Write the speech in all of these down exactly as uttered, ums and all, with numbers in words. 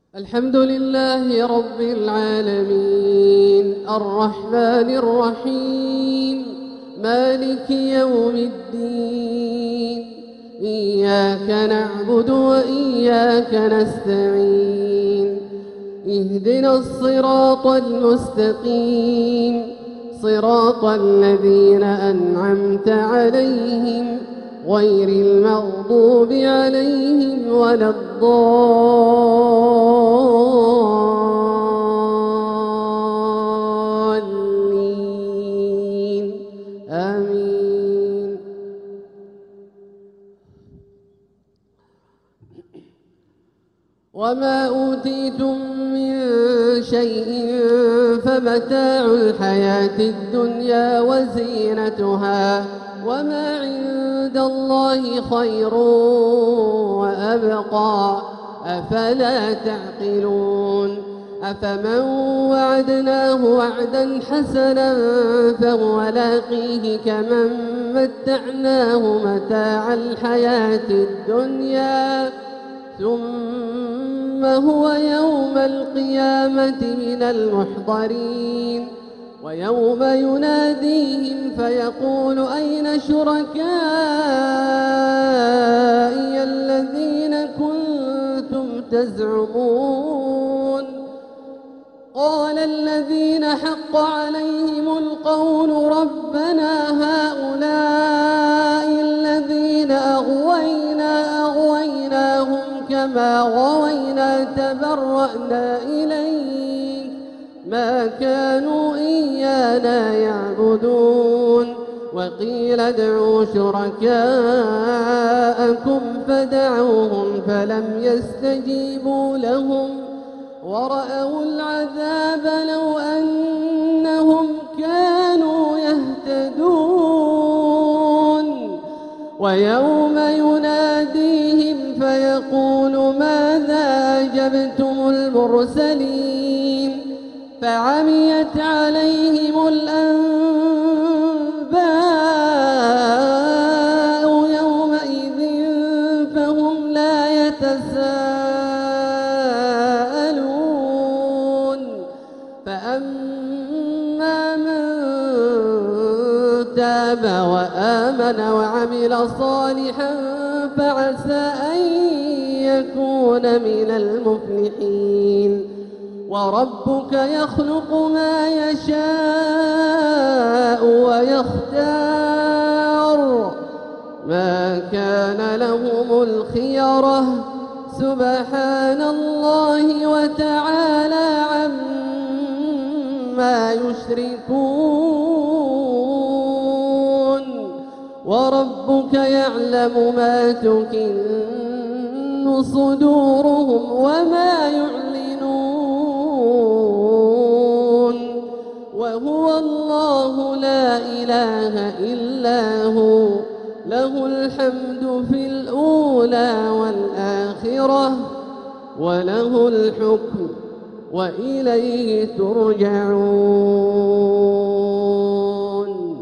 الحمد لله رب العالمين الرحمن الرحيم مالك يوم الدين إياك نعبد وإياك نستعين اهدنا الصراط المستقيم صراط الذين أنعمت عليهم غير المغضوب عليهم ولا الضالين آمين. وما أوتيتم من شيء فمتاع الحياة الدنيا وزينتها وما عند الله خير وأبقى أفلا تعقلون. أفمن وعدناه وعدا حسنا فهو لاقيه كمن متعناه متاع الحياة الدنيا ثم هو يوم القيامة من المحضرين. ويوم يناديهم فيقول أين شركائي الذين كنتم تزعمون قال الذين حق عليهم القول ربنا هؤلاء الذين أغوينا أغويناهم كما غوينا تبرأنا إليك ما كانوا إيانا يعبدون. وقيل ادعوا شركاءكم فدعوهم فلم يستجيبوا لهم ورأوا العذاب لو أنهم كانوا يهتدون. ويوم يناديهم فيقول ماذا أجبتم المرسلين فعميت عليهم الأنباء يومئذ فهم لا يتساءلون. فأما من تاب وآمن وعمل صالحا فعسى أن يكون من المفلحين. وربك يخلق ما يشاء ويختار ما كان لهم الخيرة سبحان الله وتعالى عما يشركون. وربك يعلم ما تكن صدورهم وما يعلمون وهو الله لا إله إلا هو له الحمد في الأولى والآخرة وله الحكم وإليه ترجعون.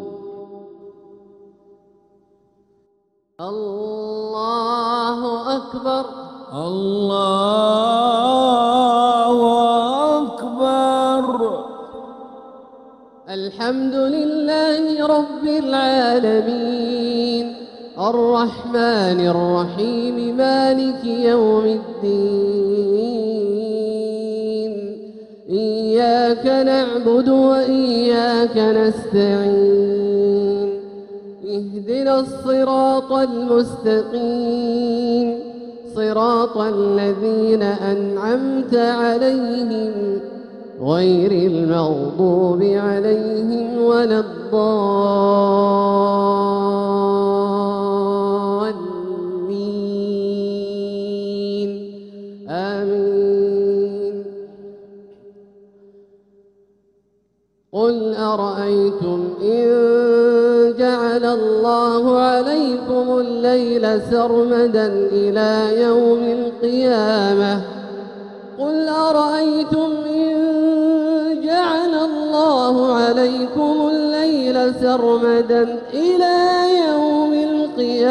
الله أكبر الله أكبر. الحمد لله رب العالمين الرحمن الرحيم مالك يوم الدين إياك نعبد وإياك نستعين اهدنا الصراط المستقيم صراط الذين أنعمت عليهم غير المغضوب عليهم ولا الضالين آمين. قل أرأيتم إن جعل الله عليكم الليل سرمدا إلى يوم القيامة قل أرأيتم إن جعل الله عليكم الليل سرمدا إلى يوم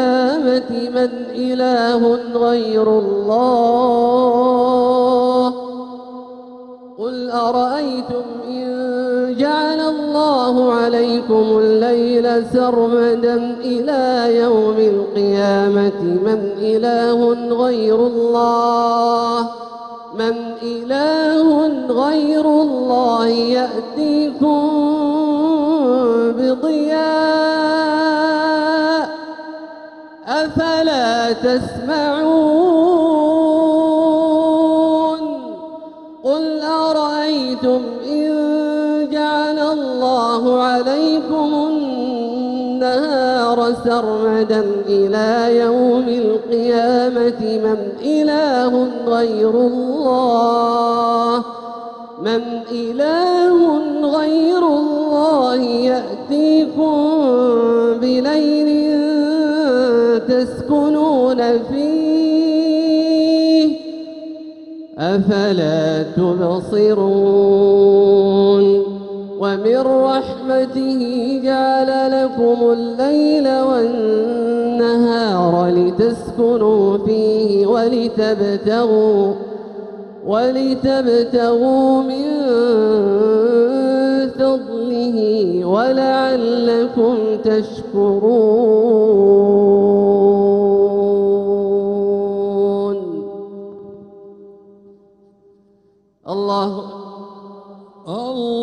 القيامة من إله غير الله قل أرأيتم إن جعل الله عليكم الليل سرمدا إلى يوم القيامة من إله غير الله من إله غير الله يأتيكم بضياء أفلا تسمعون قل أرأيتم إن جعل الله عليكم النهار سرمدا إلى يوم القيامة من إله غير الله من إله غير الله يأتيكم بليل تسكنون فيه أفلا تبصرون ومن رحمته جعل لكم الليل والنهار لتسكنوا فيه ولتبتغوا ولتبتغوا من فضله ولعلكم تشكرون. الله الله